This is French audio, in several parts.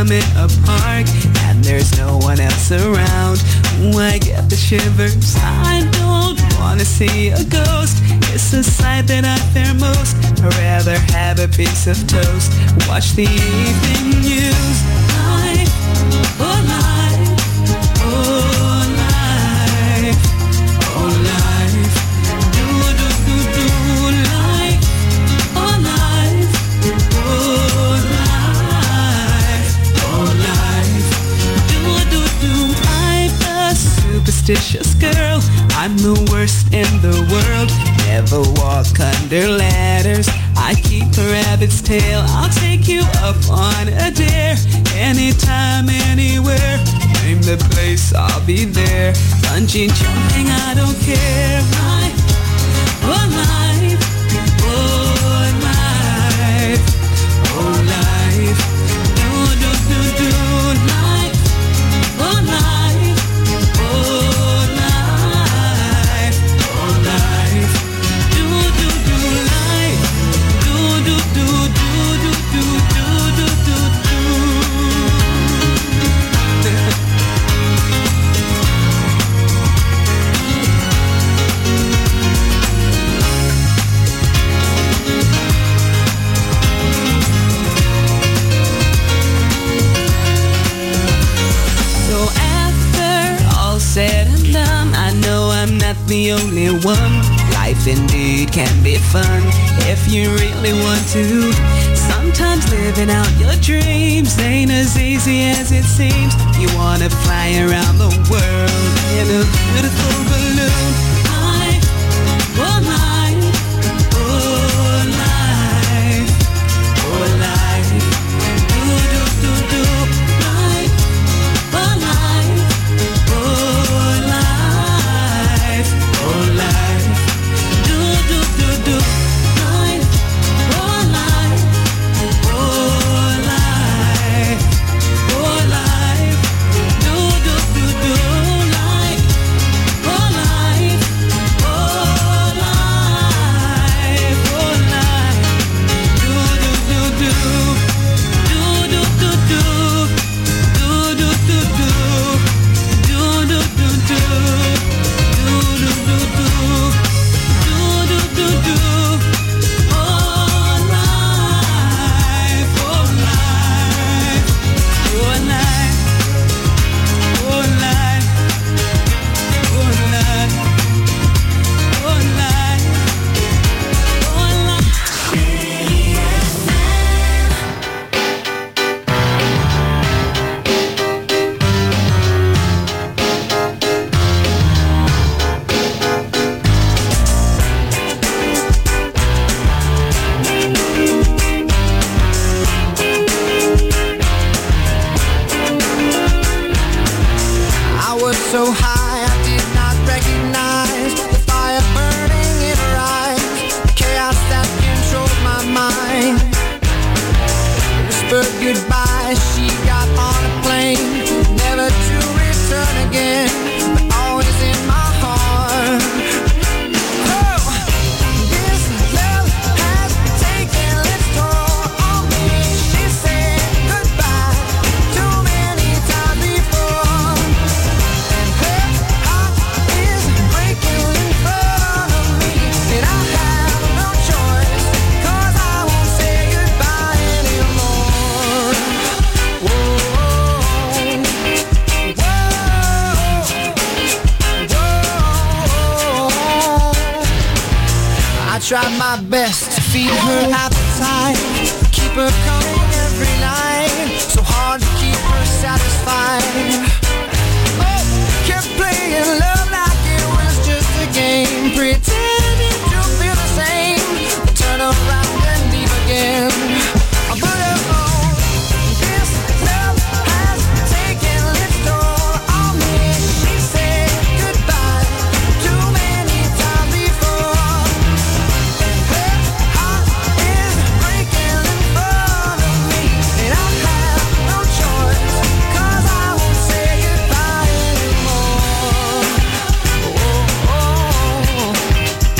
I'm in a park and there's no one else around, I get the shivers. I don't wanna see a ghost. It's a sight that I fear most. I'd rather have a piece of toast, watch the evening news. Life, oh life, oh life, oh life. Do do do do life, oh life, oh life, oh life. Do do do. I'm a superstitious girl. I'm the worst in the world. Never walk under ladders. I keep a rabbit's tail. I'll take you up on a dare. Anytime, anywhere. Name the place, I'll be there. Bungee jumping, I don't care. Life, oh life, oh life, oh life. Do do do do life, oh life, oh life, oh life. Do do do life, do do do do do do do do do. So after all said and done, I know I'm not the only one. Life indeed can be fun if you really want to. Sometimes living out your dreams ain't as easy as it seems. You wanna fly around the world in a beautiful balloon. Life, oh life, oh life, oh life. Do do do do life, oh life, oh life, oh life. Do do do do life, oh life, oh life, oh life. Do do do do life, oh life, oh life, oh life. Do do do do, do do do do, do do do do, do do do do, do do do do. Do do do do, oh life, oh life, oh life, oh life, oh life, oh life, oh life. I was so high I did not recognize the fire burning in her eyes, the chaos that controlled my mind. Whispered goodbye, she got on a plane, never to return again, but always in my heart. Oh, this love has taken its toll on me. She said goodbye too many times before. Her heart is breaking in front of me, and I have no choice, 'cause I won't say goodbye anymore. Whoa, whoa, whoa. I tried my best to feed her appetite, keep her coming every night, so hard to keep her satisfied. Oh, kept playing love like it was just a game, pretending to feel the same, turn around and leave again. But oh, this love has taken its toll on me. She said goodbye too many times before, and her heart is breaking in front of me, and I have no choice, 'cause I won't say goodbye anymore. Oh, oh, oh.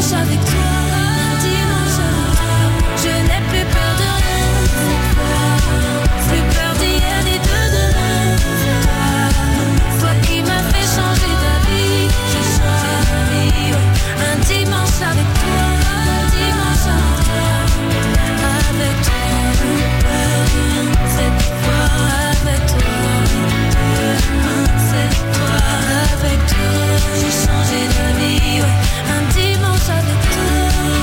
dimanche avec toi, un dimanche avec toi. Je n'ai plus peur de rien cette fois. Plus peur d'hier ni de demain. Toi qui m'as fait changer d'avis, j'ai changé d'avis. Un dimanche avec toi, un dimanche avec toi. Avec toi, cette fois avec toi. Cette fois avec toi, j'ai changé d'avis. Un dimanche avec toi.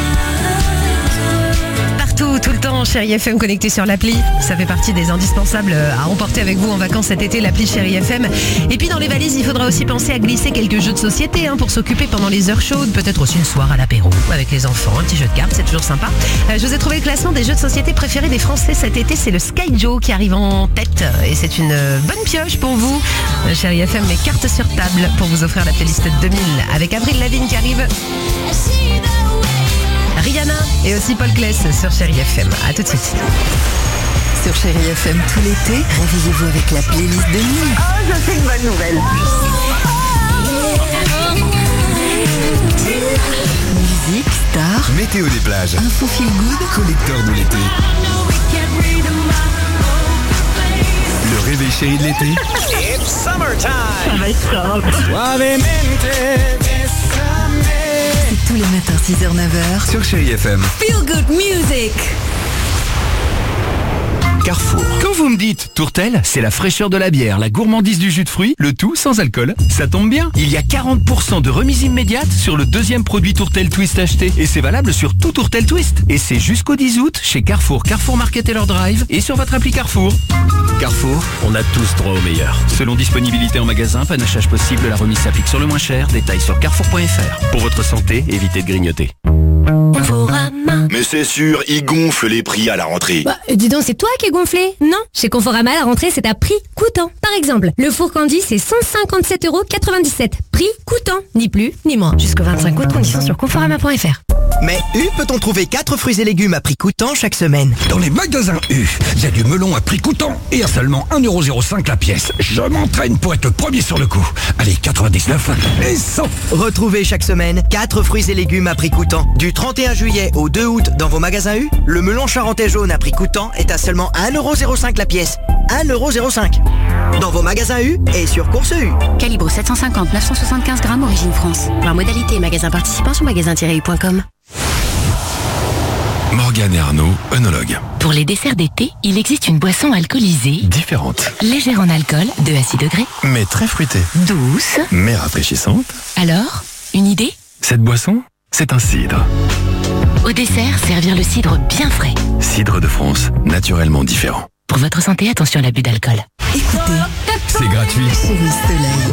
Partout, tout le temps, Chérie FM connecté sur l'appli. Ça fait partie des indispensables à emporter avec vous en vacances cet été, l'appli Chérie FM. Et puis dans les valises, il faudra aussi penser à glisser quelques jeux de société pour s'occuper pendant les heures chaudes. Peut-être aussi une soirée à l'apéro avec les enfants, un petit jeu de cartes, c'est toujours sympa. Je vous ai trouvé le classement des jeux de société préférés des Français cet été. C'est le Sky Joe qui arrive en tête. Et c'est une bonne pioche pour vous. Chérie FM met carte sur table pour vous offrir la playlist 2000 avec Avril Lavigne qui arrive. Rihanna et aussi Paul Claes sur Chérie FM. À tout de suite. Sur Chérie FM tout l'été, réveillez-vous avec la playlist 2000. Oh, ça c'est une bonne nouvelle. Musique, stars, Météo des plages, info feel good, collecteur de l'été. Le réveil chéri de l'été. c'est tous les matins 6h, 9h. Sur Chéri FM. Feel good music. Carrefour. Quand vous me dites Tourtel, c'est la fraîcheur de la bière, la gourmandise du jus de fruits, le tout sans alcool. Ça tombe bien, il y a 40% de remise immédiate sur le deuxième produit Tourtel Twist acheté. Et c'est valable sur tout Tourtel Twist. Et c'est jusqu'au 10 août chez Carrefour, Carrefour Market et leur drive et sur votre appli Carrefour. Carrefour, on a tous droit au meilleur. Selon disponibilité en magasin, panachage possible, la remise s'applique sur le moins cher. Détails sur carrefour.fr. Pour votre santé, évitez de grignoter. Mais c'est sûr, ils gonflent les prix à la rentrée. Bah, dis donc, c'est toi qui es gonflé. Non, chez Conforama, la rentrée, c'est à prix coûtant. Par exemple, le four Candy, c'est 157,97 €. Prix coûtant, ni plus, ni moins. Jusqu'au 25 août, conditions sur conforama.fr. Mais U peut-on trouver 4 fruits et légumes à prix coûtant chaque semaine? Dans les magasins U, il y a du melon à prix coûtant et à seulement 1,05 € la pièce. Je m'entraîne pour être le premier sur le coup. Allez, 99 et 100. Retrouvez chaque semaine 4 fruits et légumes à prix coûtant. Du 31 juillet au 2 août dans vos magasins U, le melon charentais jaune à prix coûtant est à seulement 1,05 € la pièce. 1,05 € dans vos magasins U et sur Course U. Calibre 750, 975 grammes, origine France. Voir modalité et magasin participant sur magasin-u.com. Morgane et Arnaud, œnologues. Pour les desserts d'été, il existe une boisson alcoolisée, Différente, légère en alcool, 2 à 6 degrés, mais très fruitée, douce. mais rafraîchissante. Alors, une idée? Cette boisson, c'est un cidre. Au dessert, servir le cidre bien frais. Cidre de France, naturellement différent. Pour votre santé, attention à l'abus d'alcool. Écoutez, C'est gratuit. Chérie Soleil.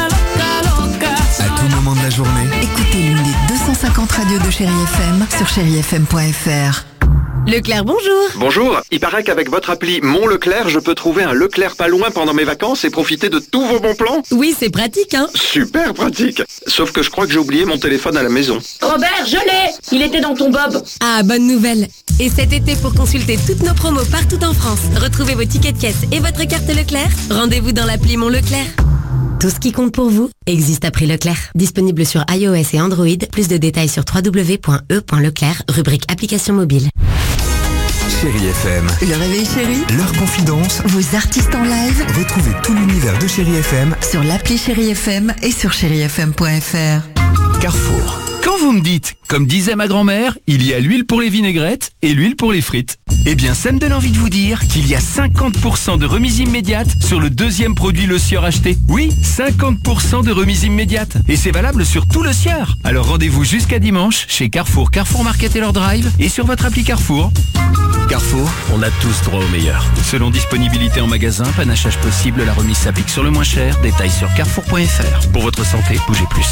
À tout moment de la journée. Écoutez l'une des 250 radios de Chérie FM sur chérifm.fr. Leclerc, bonjour. Bonjour, il paraît qu'avec votre appli Mon Leclerc, je peux trouver un Leclerc pas loin pendant mes vacances et profiter de tous vos bons plans. Oui, c'est pratique, hein. Super pratique. Sauf que je crois que j'ai oublié mon téléphone à la maison. Robert, je l'ai. Il était dans ton bob. Ah, bonne nouvelle. Et cet été, pour consulter toutes nos promos partout en France, retrouvez vos tickets de caisse et votre carte Leclerc, rendez-vous dans l'appli Mon Leclerc. Tout ce qui compte pour vous existe à prix Leclerc. Disponible sur iOS et Android. Plus de détails sur www.e.leclerc, rubrique application mobile. Chéri FM. Le réveil chéri, Leur confidence. vos artistes en live Retrouvez tout l'univers de Chéri FM. sur l'appli Chérie FM et sur chérifm.fr. Carrefour. Quand vous me dites, comme disait ma grand-mère, il y a l'huile pour les vinaigrettes et l'huile pour les frites. Eh bien, ça me donne envie de vous dire qu'il y a 50% de remise immédiate sur le deuxième produit Le Sieur acheté. Oui, 50% de remise immédiate. Et c'est valable sur tout Le Sieur. Alors rendez-vous jusqu'à dimanche chez Carrefour, Carrefour Market et leur drive et sur votre appli Carrefour. Carrefour, on a tous droit au meilleur. Selon disponibilité en magasin, panachage possible, la remise s'applique sur le moins cher. Détails sur carrefour.fr. Pour votre santé, bougez plus.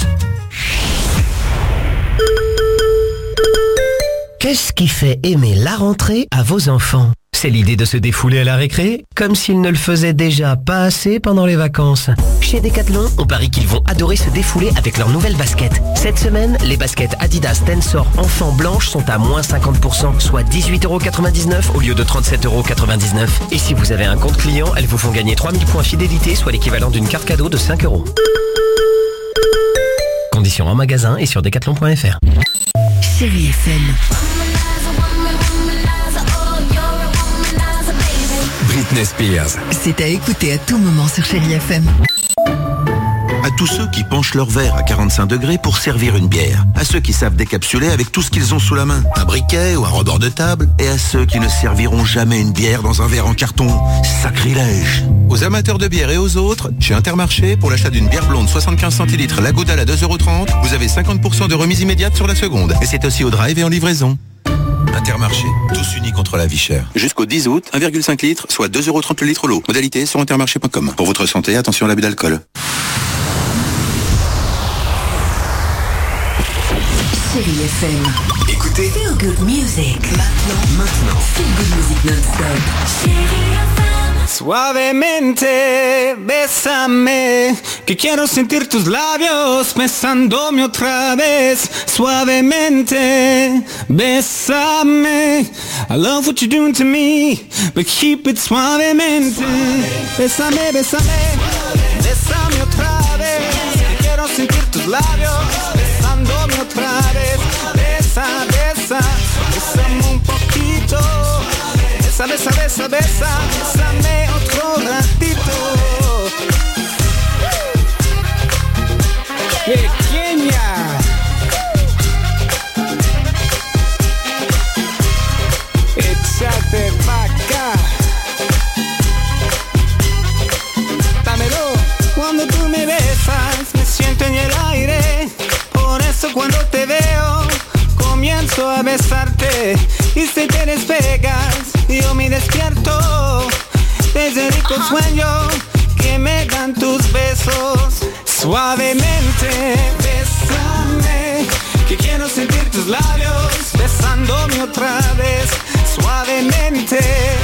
Qu'est-ce qui fait aimer la rentrée à vos enfants? C'est l'idée de se défouler à la récré, comme s'ils ne le faisaient déjà pas assez pendant les vacances. Chez Decathlon, on parie qu'ils vont adorer se défouler avec leurs nouvelles baskets. Cette semaine, les baskets Adidas Tensor enfants blanches sont à moins 50%, soit 18,99 € au lieu de 37,99 €. Et si vous avez un compte client, elles vous font gagner 3000 points fidélité, soit l'équivalent d'une carte cadeau de 5 €. Conditions en magasin et sur decathlon.fr. Chérie FM. Britney Spears. C'est à écouter à tout moment sur Chérie FM. À tous ceux qui penchent leur verre à 45 degrés pour servir une bière. À ceux qui savent décapsuler avec tout ce qu'ils ont sous la main. Un briquet ou un rebord de table. Et à ceux qui ne serviront jamais une bière dans un verre en carton. Sacrilège. Aux amateurs de bière et aux autres, chez Intermarché, pour l'achat d'une bière blonde 75 centilitres La Goudale à 2,30 €, vous avez 50% de remise immédiate sur la seconde. Et c'est aussi au drive et en livraison. Intermarché, tous unis contre la vie chère. Jusqu'au 10 août, 1,5 litre, soit 2,30 € le litre l'eau. Modalité sur intermarché.com. Pour votre santé, attention à l'abus d'alcool. Chérie FM. Écoutez. Feel Good Music. Maintenant. Feel Good Music non-stop. Chérie FM. Suavemente, bésame, que quiero sentir tus labios besándome otra vez. Suavemente, bésame, I love what you're doing to me, but keep it suavemente. Bésame, bésame, bésame otra vez, que quiero sentir tus labios besándome otra vez. Besa, besa, bésame un poquito. Besa, besa, besa, besa, bésame otro ratito. Pequeña. Échate pa' acá. Dámelo. Cuando tú me besas, me siento en el aire. Por eso cuando te veo, comienzo a besarte. Y si te despegas, yo me despierto desde el rico sueño que me dan tus besos. Suavemente, bésame, que quiero sentir tus labios besándome otra vez. Suavemente,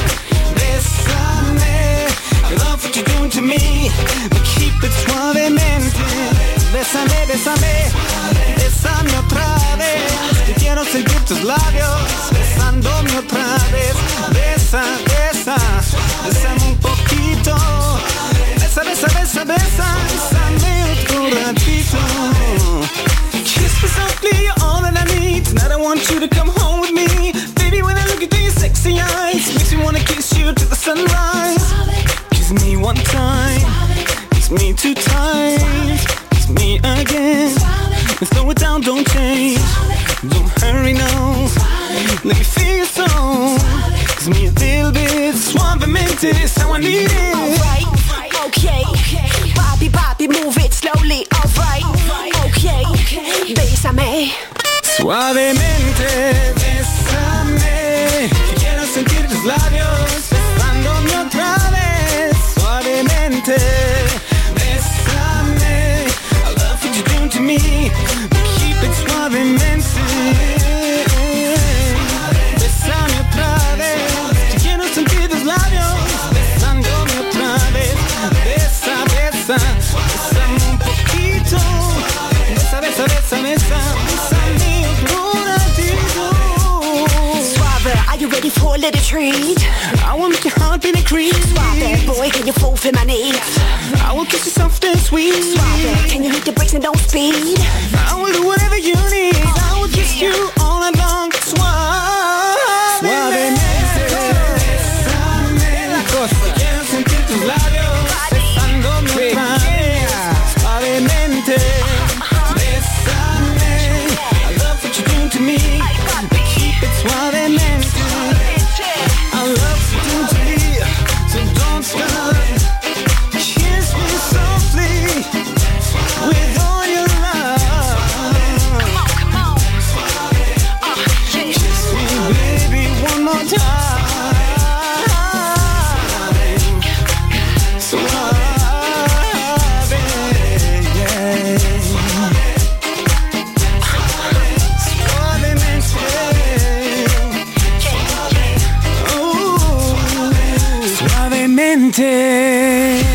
bésame, I love what you're doing to me, but keep it suavemente. Bésame, bésame, bésame otra vez, que quiero sentir tus labios besándome otra vez. Besa, besa, bésame un poquito. Besa, besa, besa, besa, bésame otro ratito. Kiss me softly, you're all that I need. Tonight I want you to come home with me. Baby, when I look into your sexy eyes, makes me wanna kiss you to the sunrise. Kiss me one time, kiss me 2 times. Me again, and slow it down, don't change. Don't hurry, no. Let me feel your soul. Kiss me a little bit, suavemente, it's how I need it. Alright, okay. Bobby, Bobby, move it slowly. Alright, okay. Bésame. Suavemente, bésame. Quiero sentir tus labios besándome otra vez. Suavemente. To me, keep it suavemente. Bésame otra vez, que quiero sentir tus labios besándome otra vez. Besa, besa, bésame un poquito. Besa, besa, besa, besa, bésame otro ratito. Suave, are you ready for a little treat? I will make your heart beat a creep. Suave, boy, can you fulfill my needs? I will kiss you soft and sweet. Suave, can you hit the brakes and don't speed? I will do whatever you need. I will kiss you all night long. Suavemente, bésame la cosa. Quiero sentir tus labios besándome otra vez. Suavemente, bésame. I love what you're doing to me. Keep it suavemente. I love what you're doing to me. So don't stop. Kiss me softly with all your love. Come on. Kiss me, baby, one more time. Suave, yeah. Suavemente. Oh, suavemente.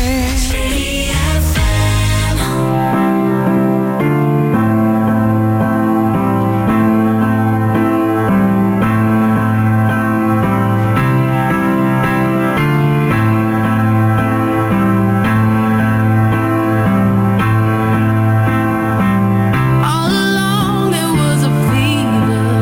All along there was a fever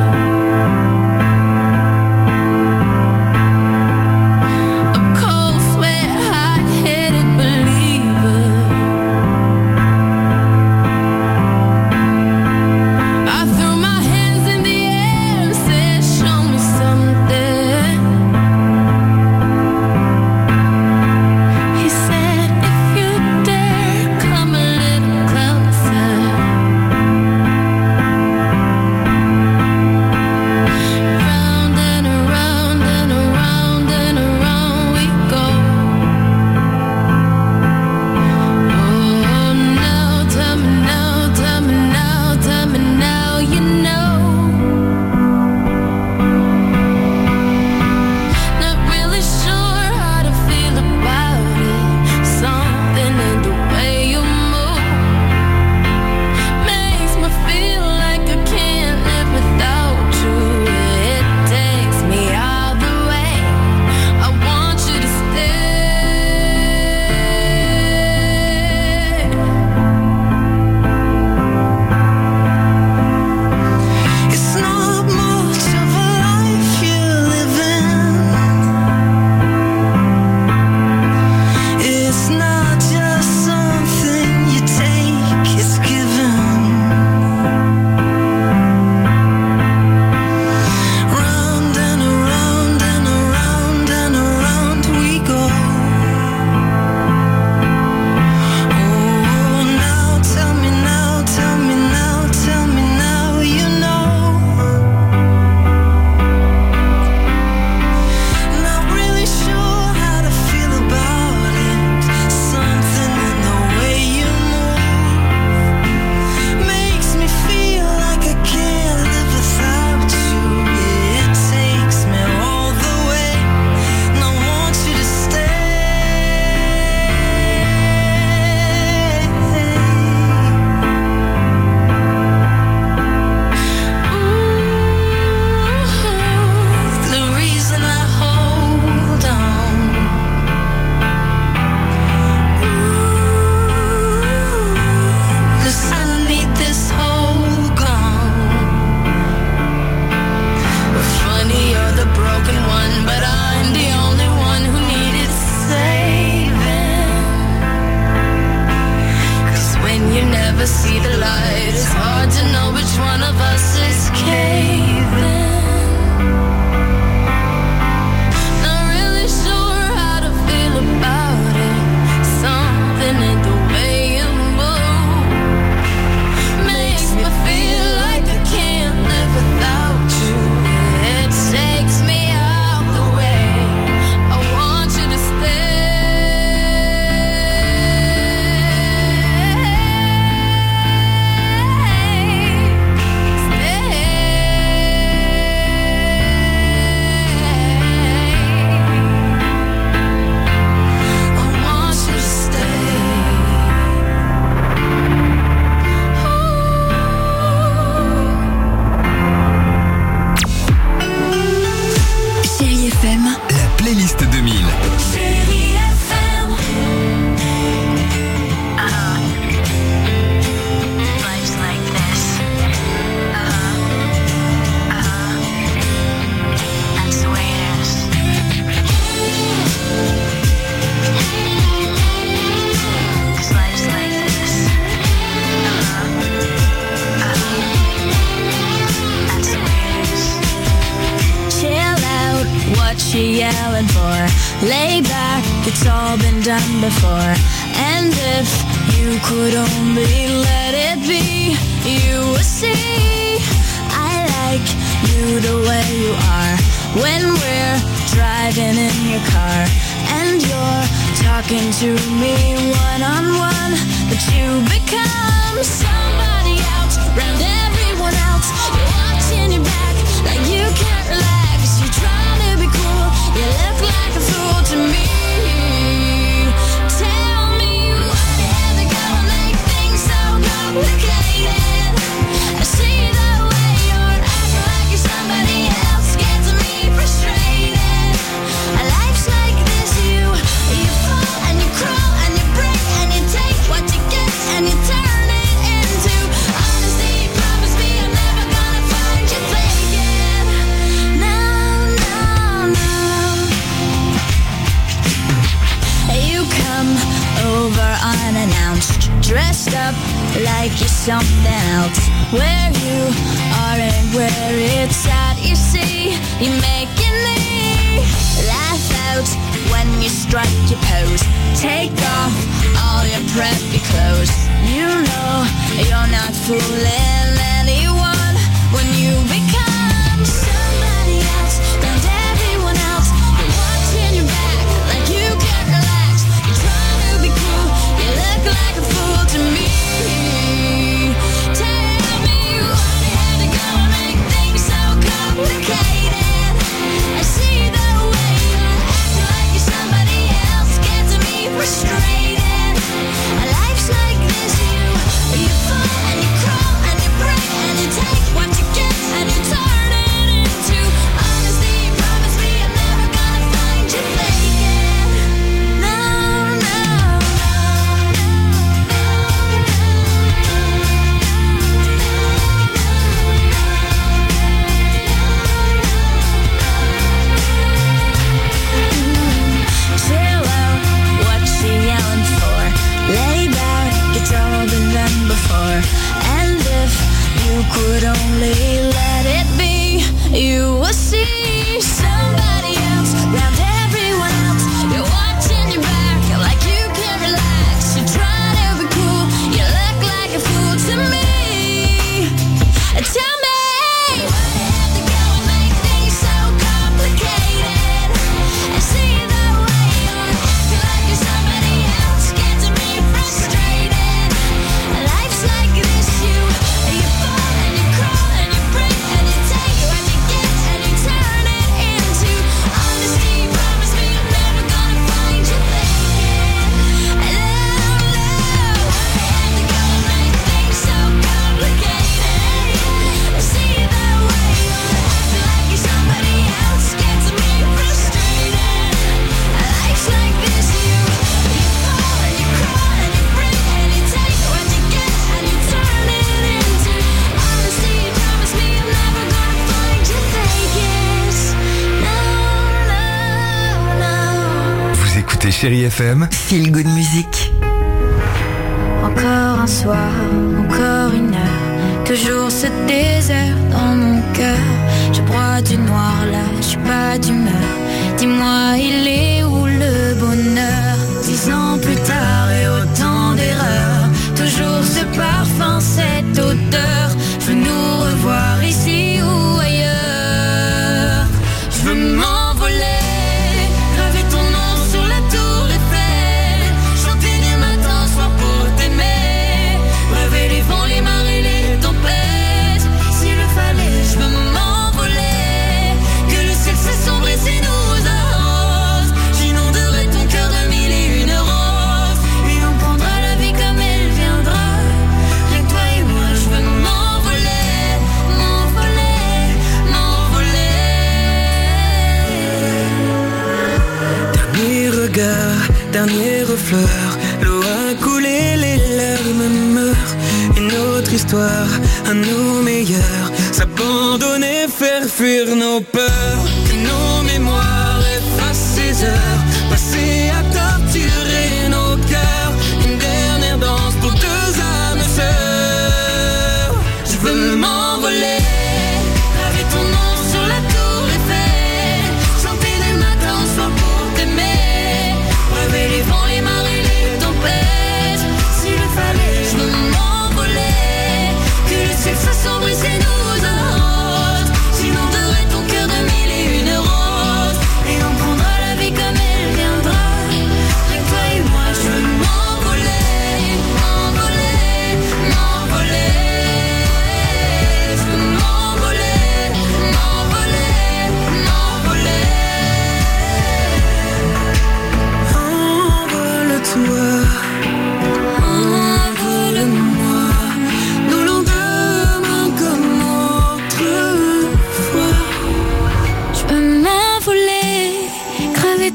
she yelling for? Lay back, it's all been done before. And if you could only let it be, you would see I like you the way you are. When we're driving in your car and you're talking to me one-on-one, but you become somebody else, round everyone else. You're watching your back like you can't relax. You're trying to be cool, you look like a fool to me. Tell me what you had to go and make things so complicated. I see the way you're acting like you're somebody else, gets me frustrated. Life's like this, you fall and you crawl and you break and you take what you get and you turn it into honesty. Promise me I'm never gonna find you faking. No, no, no. You come over unannounced, dressed up like you're something else. Where you are and where it's at, you see, you're making me laugh out when you strike your pose. Take off all your preppy clothes. You know you're not fooling anyone when you become somebody else, and everyone else. You're watching your back like you can't relax. You're trying to be cool, you look like a fool to me. Tell me why you had to go and make things so complicated. I see the way you're acting like you're somebody else, gets me frustrated. Life's like this, you fall and you crawl and you break and you take what you get and you turn it into honesty. Promise me I'm never gonna find you faking. No, no, chill out, what she yelling for? Lay back, it's all been done before. And if you could only let it be, you will see somebody else, round everyone else. You're watching your back like you can't relax. You're trying to be cool, you look like a fool to me. Tell me why you have to go and make things so complicated. I see the way you're acting like you're somebody else, gets me frustrated. Life's like this, you fall and you crawl and you break and you take what you get and you turn it into honesty. Promise me I'm never gonna find you faking. I love, why you have to go and make things so complicated. I see the way you're acting like you're somebody else, gets me frustrated. Life's like this, you fall and you crawl and you break and you take what you get and you turn it into honesty. Promise me I'm never gonna find you faking. No, no, no. Vous écoutez Chérie FM. Feel Good Music. Encore un soir, encore une heure, toujours ce désert dans mon cœur. Je broie du noir là, je suis pas d'humeur. Dis-moi, il est où le bonheur? 10 ans plus tard et autant d'erreurs, toujours ce parfum, cette odeur. Je veux nous revoir ici ou ailleurs. Je veux m'envoler, graver ton nom sur la tour Eiffel, chanter du matin au soir pour t'aimer, braver les vents, les marées, les tempêtes. S'il le fallait, je veux m'envoler, que le ciel s'assombre et s'y nous arrose. J'inonderai ton cœur de mille et une roses, et on prendra la vie comme elle viendra. Rien que toi et moi, je veux m'envoler, m'envoler, m'envoler. Dernier regard, dernière fleur, l'eau a coulé, les larmes meurent. Une autre histoire, à nos meilleurs, s'abandonner, faire fuir nos peurs. Que nos mémoires effacent ces heures, passées à torturer nos cœurs. Une dernière danse pour deux âmes sœurs. Je veux m'envoler, graver ton nom sur la tour Eiffel, chanter des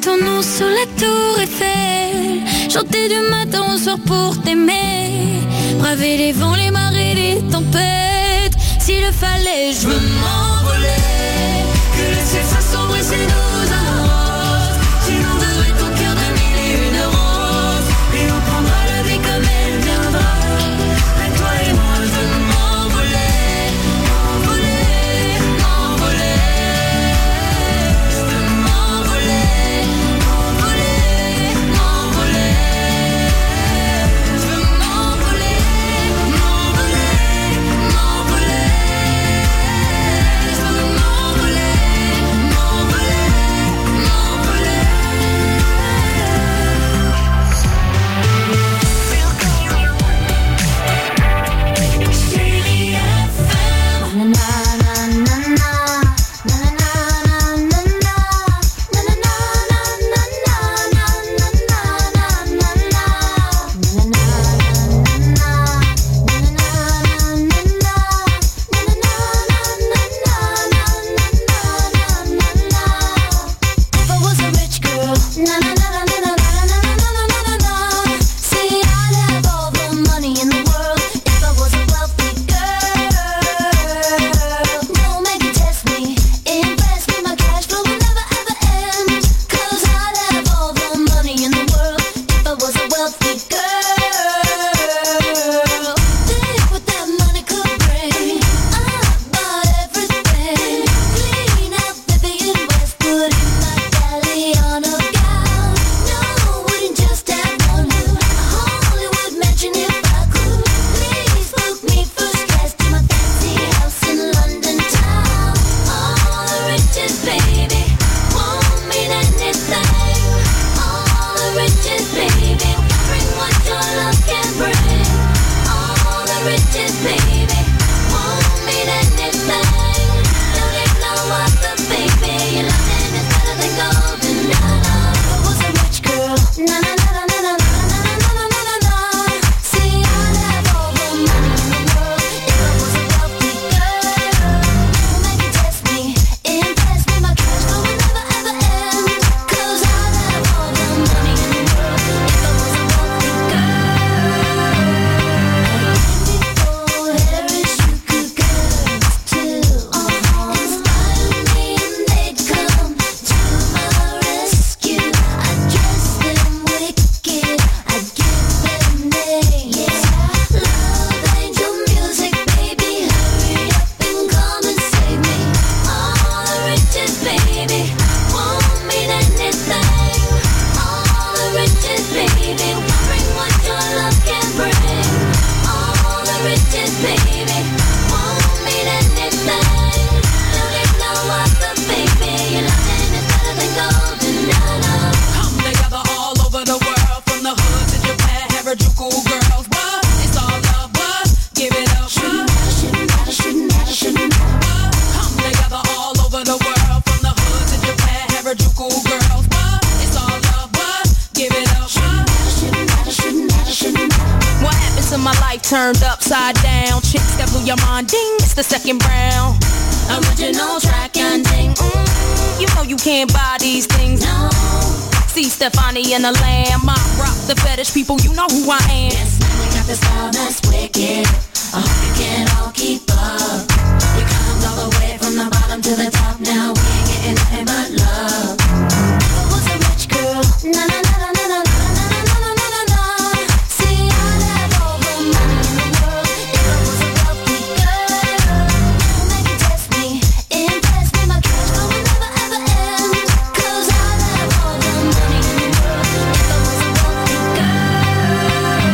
ton nom sur la tour Eiffel, chanter du matin au soir pour t'aimer, braver les vents, les marées, les tempêtes. S'il le fallait, je veux m'envoler, que le ciel soit sombre et c'est nous un rose. J'inonderai ton cœur de mille et une roses, et on prendra la vie comme elle viendra. À toi et moi, je veux m'envoler, m'envoler, m'envoler. Je veux m'envoler, m'envoler, m'envoler. Je veux m'envoler, m'envoler, m'envoler. Je veux m'envoler, m'envoler, m'envoler. Chérie FM. Na na na na na na na na If I was a rich girl, na na na na na na na na na na na. See, I'd have all the money in the world if I was a wealthy girl. Don't make it test me, impress me, my cash flow will never ever end. 'Cause I'd have all the money in the world if I was a wealthy girl. Think what that money could bring. I'd buy everything. Clean out Vivian Westwood in my Galliano gown. No, wouldn't just have one hood. A Hollywood mansion if I could. Please book me first class to my fancy house in London town. All the riches, baby, won't mean anything. All the riches, baby, bring what your love can bring. All the riches, baby, won't mean anything. Don't need no other, baby. Your loving is better than golden. If I was a rich girl, na na na na na na na na na na na na. See, I'd have all the money in the world if I was a wealthy girl. Don't make it test me, impress me, my cash flow will never ever end. 'Cause I'd have all the money in the world if I was a wealthy girl. Before Harris, you could girls too. Inspire me and they'd come to my rescue. I'd dress them wicked, I'd give them names. Love angel music, baby, hurry up and come and save me. All the riches, baby, won't mean anything. All the riches, baby, bring what your love can bring. All the riches, baby, won't mean anything. Don't need no other, baby. Your loving is better than golden. Come together all over the world, from the hood to Japan, Harajuku girls. What? It's all love, what? Give it up, what? Come together all over the world, from the hood to Japan, Harajuku girls. What? It's all love, what? Give it up, what? What happened to my life turned upside down? Chicks that blew your mind, ding, it's the second round. Original track and ding. You know you can't buy these things. No. See Stefani and the Lamb, I rock the fetish people, you know who I am. Yes, man, we got the style that's wicked. I hope you can all keep up. We climbed all the way from the bottom to the top. Now we ain't getting nothing but love. If I was a rich girl, na na na na na na na na na na na na. See, I'd have all the money in the world if I was a wealthy girl. Don't make it test me, impress me, my cash flow will never ever end. 'Cause I'd have all the money in the world if I was a wealthy girl.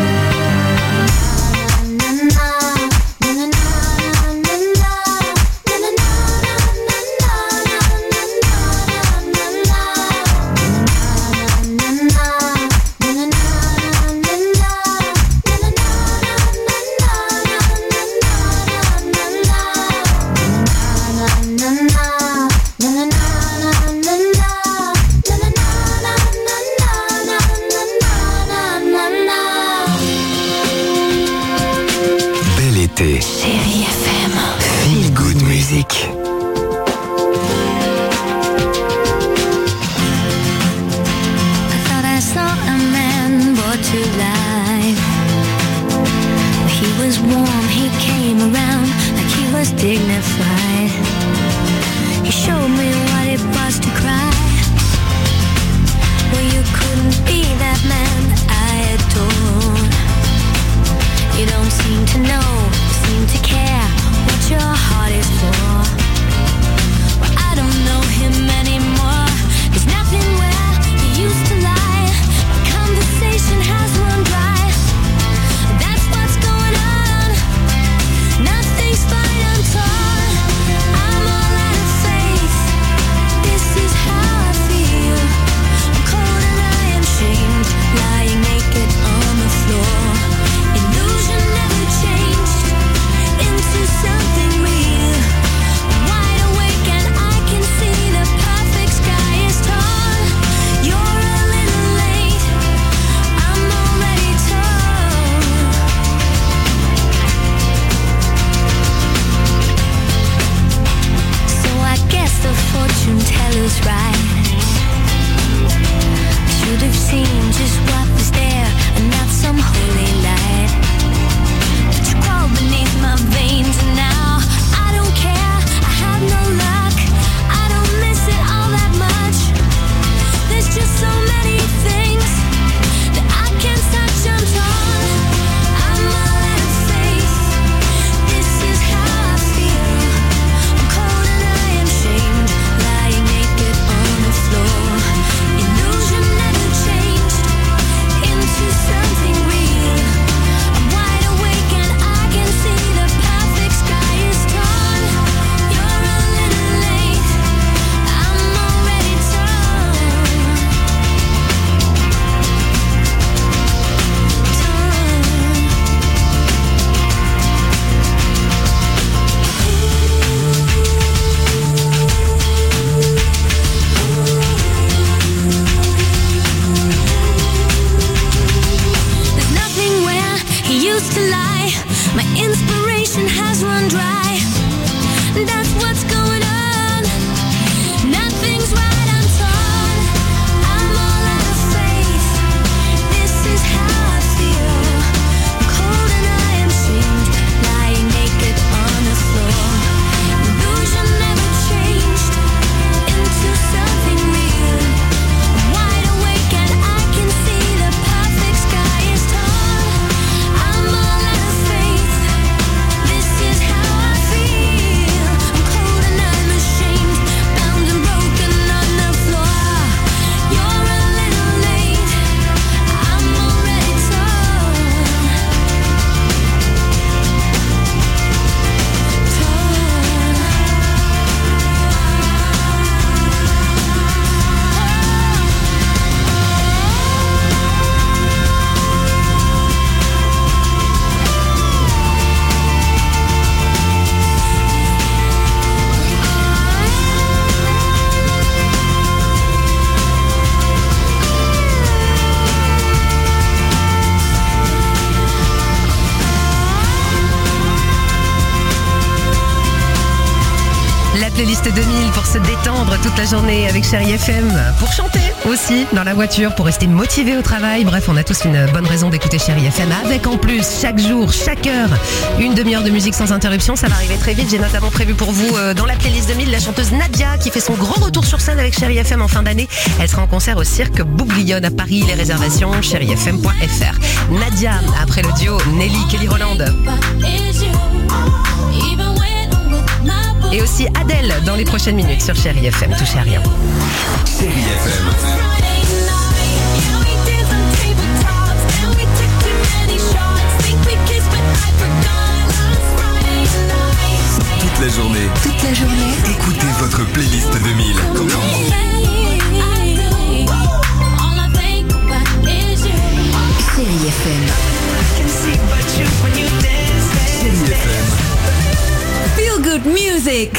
Na na na na na na na na na na na na na. You showed me what it was to cry. Well, you couldn't be that man that I adore. You don't seem to know, seem to care what your heart is for. Well, I don't know him anymore. There's nothing where he used to lie. My conversation has run dry. That's what's going on. Nothing's fine, I'm torn. I'm all out of faith. This is how I feel. I'm cold and I am shamed, lying naked on the floor. Illusion never changed into something real. I'm wide awake and I can see the perfect sky is torn. You're a little late, I'm already torn. So I guess the fortune teller's right. I should have seen just what was there and not some holy light. But you crawl beneath my veins and now I don't care, I have no luck. I don't miss it all that much. There's just so many things that I can't touch, I'm torn. I'm all out of faith. This is how I feel. I'm cold and I am shamed, lying naked on the floor. Illusion never changed into something real. I'm wide awake and I can see the perfect sky is torn. You're a little late, I'm already torn. There's nothing where he used to lie. My inspiration has run dry. That's what's going on. Nothing's right, I'm torn. I'm all out of faith. This is how I feel. I'm cold and I am shamed, lying naked on the floor. Illusion never changed into something real. I'm wide awake and I can see the perfect sky is torn. I'm all out of faith. This is how I feel. I'm cold and I'm ashamed, bound and broken on the floor. You're a little late, I'm already torn. La playlist 2000 pour se détendre toute la journée avec Chérie FM. Pour chanter aussi dans la voiture, pour rester motivé au travail. Bref, on a tous une bonne raison d'écouter Chérie FM. Avec en plus, chaque jour, chaque heure, une demi-heure de musique sans interruption. Ça va arriver très vite. J'ai notamment prévu pour vous dans la playlist 2000 la chanteuse Nadia qui fait son grand retour sur scène avec Chérie FM en fin d'année. Elle sera en concert au Cirque Bouglione à Paris. Les réservations, chérifm.fr. Nadia, après le duo Nelly-Kelly Roland. Et aussi Adèle dans les prochaines minutes sur Chérie FM. Touchez à rien. Chérie FM. Toute la journée. Toute la journée. Écoutez votre playlist 2000. Chérie FM. Chérie FM. Feel good music.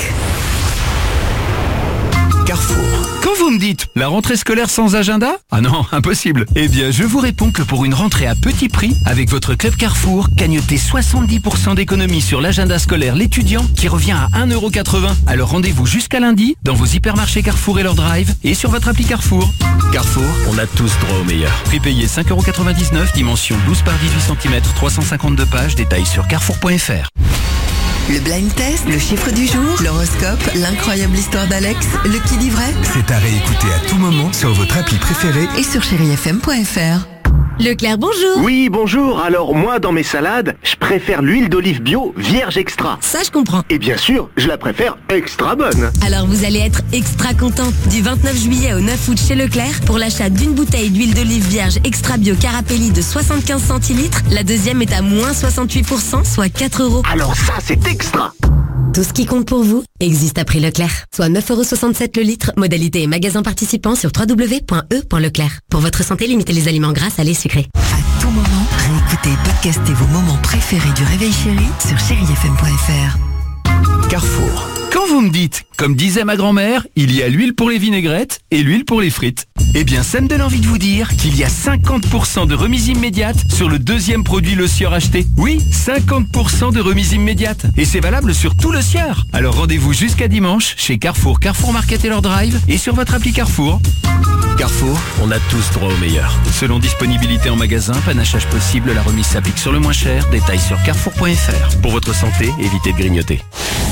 Carrefour. Quand vous me dites la rentrée scolaire sans agenda? Ah non, impossible. Eh bien, je vous réponds que pour une rentrée à petit prix, avec votre club Carrefour, gagnotez 70% d'économie sur l'agenda scolaire l'étudiant qui revient à 1,80€. Alors rendez-vous jusqu'à lundi dans vos hypermarchés Carrefour et leur drive et sur votre appli Carrefour. Carrefour, on a tous droit au meilleur. Prix payé 5,99€, dimension 12 par 18 cm, 352 pages, détails sur carrefour.fr. Le blind test, le chiffre du jour, l'horoscope, l'incroyable histoire d'Alex, le qui dit vrai. C'est à réécouter à tout moment sur votre appli préférée Et sur chérifm.fr. Leclerc, bonjour. Oui, bonjour. Alors, moi, dans mes salades, je préfère l'huile d'olive bio vierge extra. Ça, je comprends. Et bien sûr, je la préfère extra bonne. Alors vous allez être extra content. Du 29 juillet au 9 août chez Leclerc, pour l'achat d'une bouteille d'huile d'olive vierge extra bio Carapelli de 75 centilitres, la deuxième est à moins 68%, soit 4 €. Alors ça, c'est extra. Tout ce qui compte pour vous existe à prix Leclerc. Soit 9,67 € le litre, modalité et magasin participant sur www.e.leclerc. Pour votre santé, limitez les aliments gras, salés, sucrés. À tout moment, réécoutez et podcastez vos moments préférés du Réveil Chéri sur chérifm.fr. Carrefour. Quand vous me dites, comme disait ma grand-mère, il y a l'huile pour les vinaigrettes et l'huile pour les frites. Eh bien, ça me donne envie de vous dire qu'il y a 50% de remise immédiate sur le deuxième produit Le Sieur acheté. Oui, 50% de remise immédiate. Et c'est valable sur tout Le Sieur. Alors rendez-vous jusqu'à dimanche chez Carrefour, Carrefour Market et leur drive et sur votre appli Carrefour. Carrefour, on a tous droit au meilleur. Selon disponibilité en magasin, panachage possible, la remise s'applique sur le moins cher. Détails sur carrefour.fr. Pour votre santé, évitez de grignoter.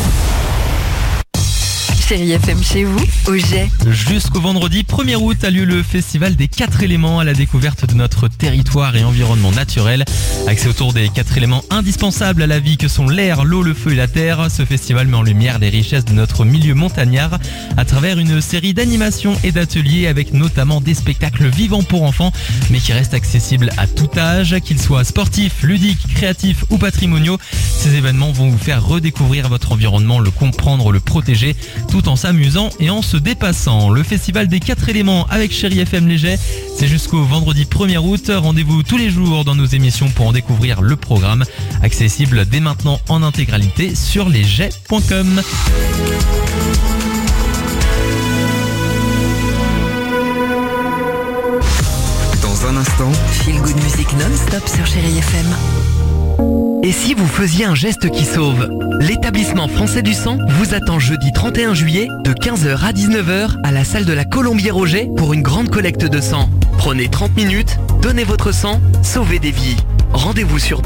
Chéri FM chez vous, au Jet. Jusqu'au vendredi 1er août a lieu le festival des 4 éléments à la découverte de notre territoire et environnement naturel. Axé autour des 4 éléments indispensables à la vie que sont l'air, l'eau, le feu et la terre, ce festival met en lumière les richesses de notre milieu montagnard à travers une série d'animations et d'ateliers avec notamment des spectacles vivants pour enfants mais qui restent accessibles à tout âge, qu'ils soient sportifs, ludiques, créatifs ou patrimoniaux. Ces événements vont vous faire redécouvrir votre environnement, le comprendre, le protéger, tout en s'amusant et en se dépassant. Le festival des 4 éléments avec Chéri FM Léger, c'est jusqu'au vendredi 1er août. Rendez-vous tous les jours dans nos émissions pour en découvrir le programme, accessible dès maintenant en intégralité sur lesjets.com. Dans un instant, Feel Good Music non-stop sur Chéri FM. Et si vous faisiez un geste qui sauve? L'établissement français du sang vous attend jeudi 31 juillet de 15h à 19h à la salle de la Colombière-Auger pour une grande collecte de sang. Prenez 30 minutes, donnez votre sang, sauvez des vies. Rendez-vous sur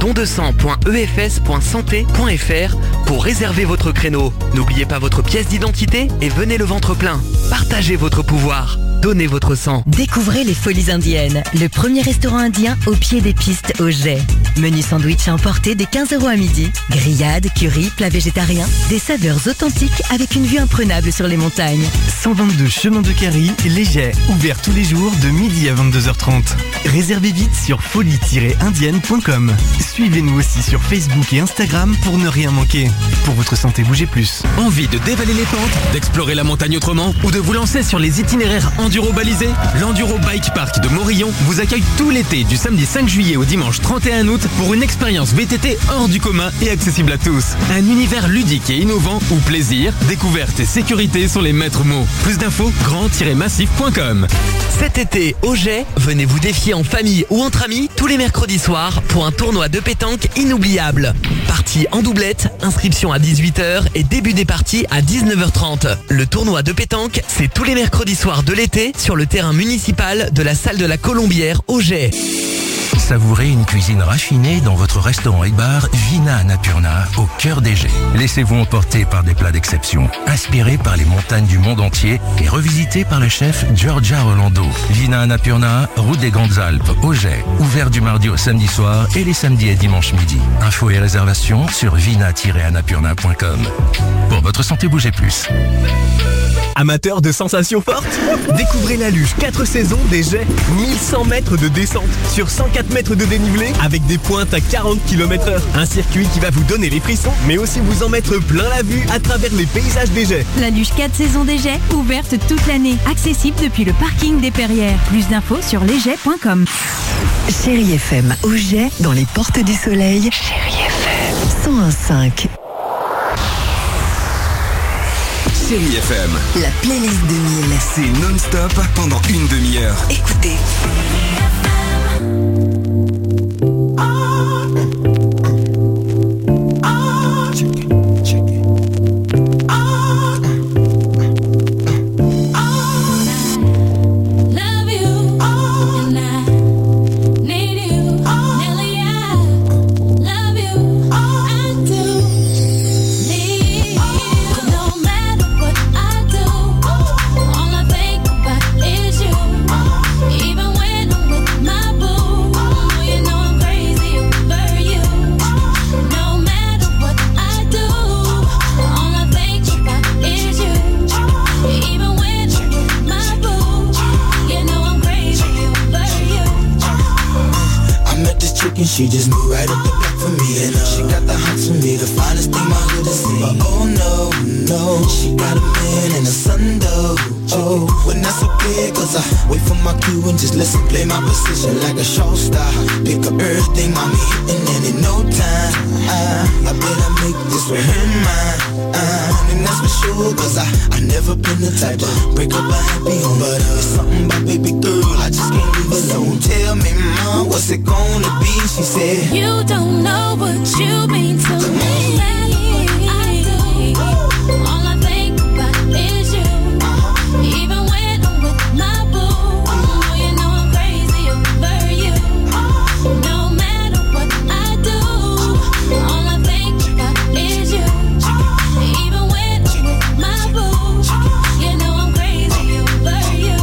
dondesang.efs.santé.fr pour réserver votre créneau. N'oubliez pas votre pièce d'identité et venez le ventre plein. Partagez votre pouvoir. Donnez votre sang. Découvrez les Folies Indiennes, le premier restaurant indien au pied des pistes au Jet. Menu sandwich à emporter dès 15 € à midi. Grillade, curry, plat végétarien. Des saveurs authentiques avec une vue imprenable sur les montagnes. 122 chemin de Carry, Léger, ouvert tous les jours de midi à 22h30. Réservez vite sur folie-indienne.com. Suivez-nous aussi sur Facebook et Instagram pour ne rien manquer. Pour votre santé, bougez plus. Envie de dévaler les pentes, d'explorer la montagne autrement ou de vous lancer sur les itinéraires enduro balisés? L'Enduro Bike Park de Morillon vous accueille tout l'été du samedi 5 juillet au dimanche 31 août pour une expérience VTT hors du commun et accessible à tous. Un univers ludique et innovant où plaisir, découverte et sécurité sont les maîtres mots. Plus d'infos, grand-massif.com. Cet été, au Jet, venez vous défier en famille ou entre amis tous les mercredis soirs pour un tournoi de pétanque inoubliable. Partie en doublette, inscription à 18h et début des parties à 19h30. Le tournoi de pétanque, c'est tous les mercredis soirs de l'été sur le terrain municipal de la salle de la Colombière au Jet. Savourez une cuisine raffinée dans votre restaurant et bar Vina Annapurna au cœur des Jets. Laissez-vous emporter par des plats d'exception, inspirés par les montagnes du monde entier et revisités par le chef Giorgia Rolando. Vina Annapurna, route des Grandes Alpes, au Jet. Ouvert du mardi au samedi soir et les samedis et dimanches midi. Infos et réservations sur vina-annapurna.com. Pour votre santé, bougez plus. Amateurs de sensations fortes, découvrez la luge 4 saisons des Jets, 1100 mètres de descente sur 104 mètres de dénivelé avec des pointes à 40 km/h. Un circuit qui va vous donner les frissons, mais aussi vous en mettre plein la vue à travers les paysages des Jets. La luge 4 saisons des Jets, ouverte toute l'année, accessible depuis le parking des Perrières. Plus d'infos sur lesjets.com. Chéri FM au Jet, dans les portes du soleil. Chéri FM 101.5. Chéri FM. La playlist 2000. C'est non-stop pendant une demi-heure. Écoutez. she just moved right up the block for me. And she got the hots for me, the finest thing my hood has seen. But oh no, no, she got a man and a son though. Oh, when that's okay, cause I wait for my cue and just listen, play my position like a show star. Pick up everything, mommy hitting, and in no time I better make this with her mine. And that's for sure, cause I never been the type to break up a happy home. But it's something about baby girl, I just can't leave alone. Tell me, mom, what's it gonna be? She said, you don't know what you mean to me. I do. All I think about is you. Even when I'm with my boo, you know I'm crazy over you. No matter what I do, all I think about is you. Even when I'm with my boo, you know I'm crazy over you.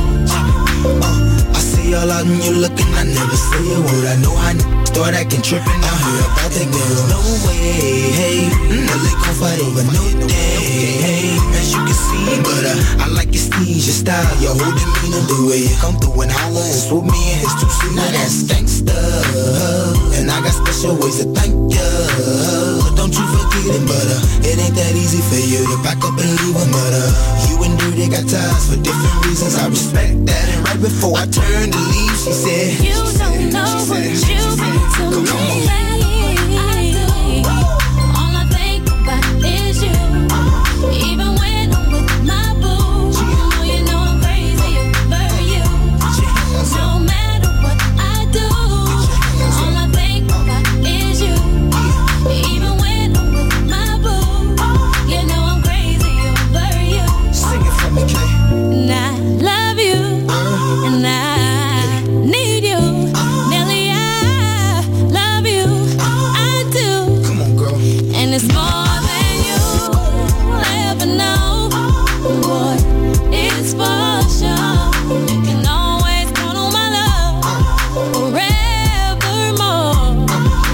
I see all out and you looking, I never say a word. I know how start acting trippin', I heard about that girl. No way, hey, they gon' fight over no day, hey, as you can see. But I like your steez, your style, your whole demeanor, the way you come through and holler and swoop me in his two-seat. Now that's gangsta, and I got special ways to thank ya. Don't you forget it, but it ain't that easy for you to back up and leave him. But you and Dirty got ties for different reasons, I respect that. And right before I turned to leave, she said, you don't know what you mean to me. I do. All I think about is you. Even when I'm with my boo, you know I'm crazy over you. No matter what I do, all I think about is you. Even when I'm with my boo, you know I'm crazy over you. Sing it for me, Kay. And I love you, and I need you. Nelly, I love you, I do. Come on, girl. And it's more than you'll ever know. Boy, it's for sure. You can always count on my love forevermore.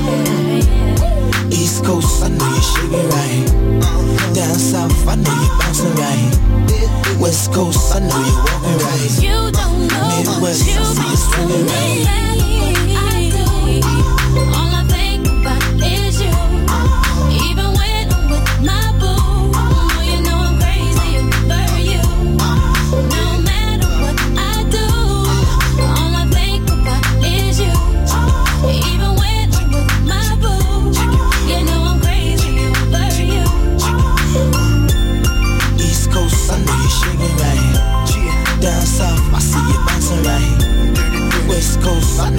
East Coast, I know you're shaking right. Down south, I know you're bouncing right. West Coast, I know you're walking right. You don't know Midwest, what you I see you swinging right. I do. All I think about is you. Even when I'm with my boo, you know I'm crazy over you. No matter what I do, all I think about is you. Even when I'm with my boo, you know I'm crazy over you. East Coast, I know you're shaking right. Down south, I see you bouncing right. West Coast, I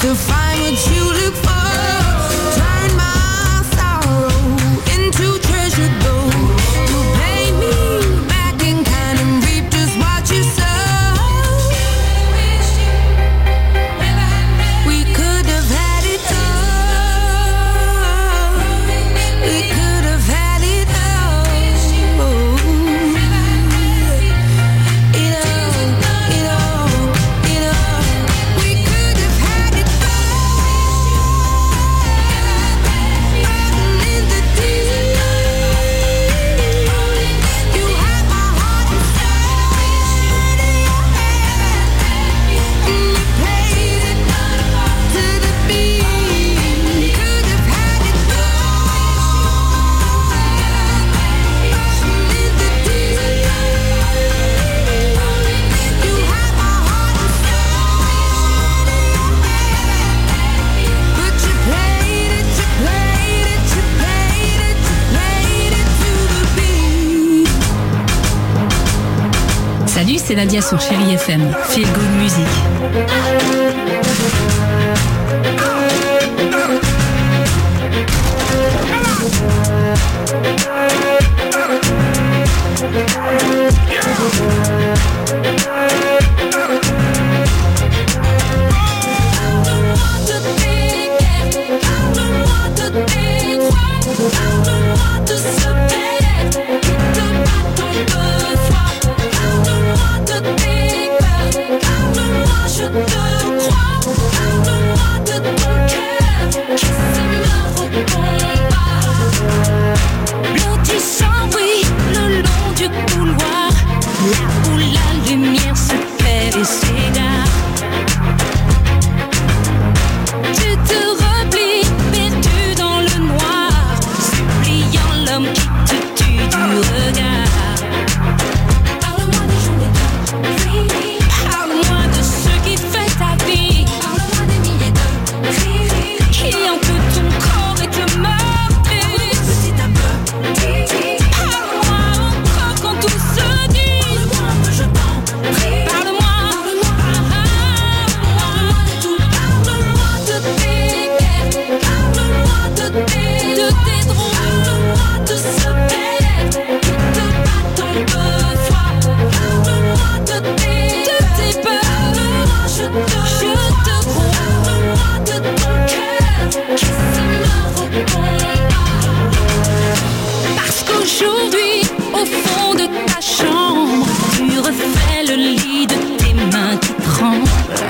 to find what you look for. Turn my sorrow into treasure gold. You pay me back in kind and reap just what you sow. We could have had it all. We could have had it all. It all. We could have had it all. In the deep, you had my heart and soul. And you played it to the beat. Could have had it all. In the deep, you had my heart and soul. But you played it to the beat. Salut, c'est Nadia sur Chérie FM. Feel Good Music. Parle-moi de tes guerres, parle-moi de tes droits, parle-moi de ce père qui te bat ton besoin. Parle-moi de tes peurs, parle-moi, je te crois. Parle-moi de ton cœur qui se meurt au combat. Blottissant, oui, le long du couloir, là où la lumière se perd et s'égare. Tu te replies, perdu dans le noir, suppliant l'homme qui te tue du regard. Parle-moi des journées de rire, parle-moi de ce qui fait ta vie. Parle-moi des milliers de rires qui hantent ton corps et te meurtrissent. Petit à petit, parle-moi encore quand tout se dit. Parle-moi un peu, je t'en prie. Parle-moi, parle-moi de tout. Parle-moi de tes guerres, parle-moi de tes droits. Parle-moi de ce père qui te bat ton besoin. Parle-moi de tes peurs. Parle-moi, je te crois. Parle-moi de ton cœur qui se meurt au combat. Parce qu'aujourd'hui, au fond de ta chambre, tu refais le lit de tes mains qui tremblent.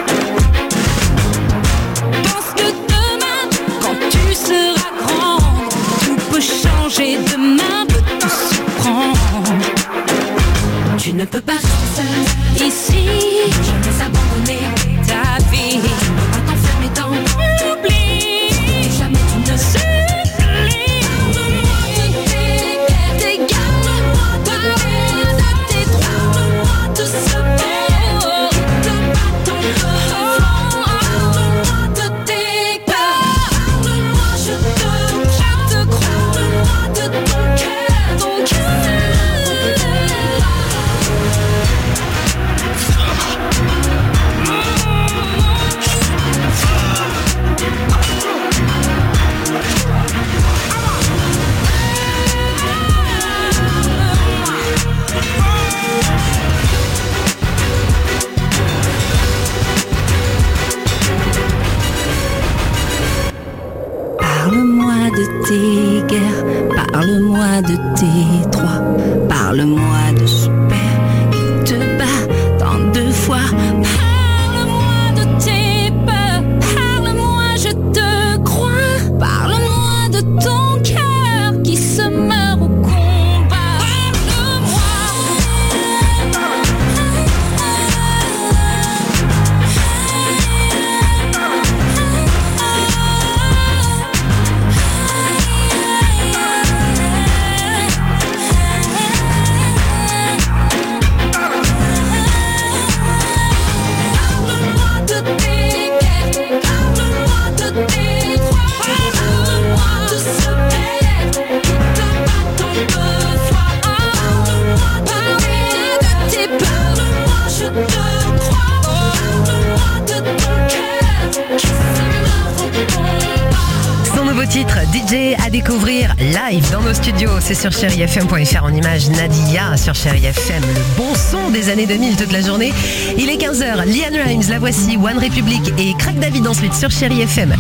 Pense que demain, quand tu seras grande, tout peut changer, demain peut tout se prendre. Tu ne peux pas rester seule ici, jamais abandonner ta vie. Tu ne peux pas t'enfermer dans l'oubli, jamais tu ne supplies. Parle-moi de tes guerres, tes garde-moi de tes droits. Parle-moi de ce père qui te bat ton besoin. Parle-moi de tes peurs. Parle-moi, je te crois. Parle-moi de ton cœur, ton cœur. Parle-moi de tes guerres, parle-moi de tes droits, parle-moi de ce père qui te bat tant de fois. Parle-moi de tes peurs, parle-moi, je te crois. Parle-moi de ton cœur qui se meurt au combat. Parle-moi. DJ à découvrir live dans nos studios. C'est sur chérifm.fr en image. Nadia sur Chéri FM. Le bon son des années 2000 toute la journée. Il est 15h. Liane Rimes, la voici. One Republic et Crack David ensuite sur Chéri FM.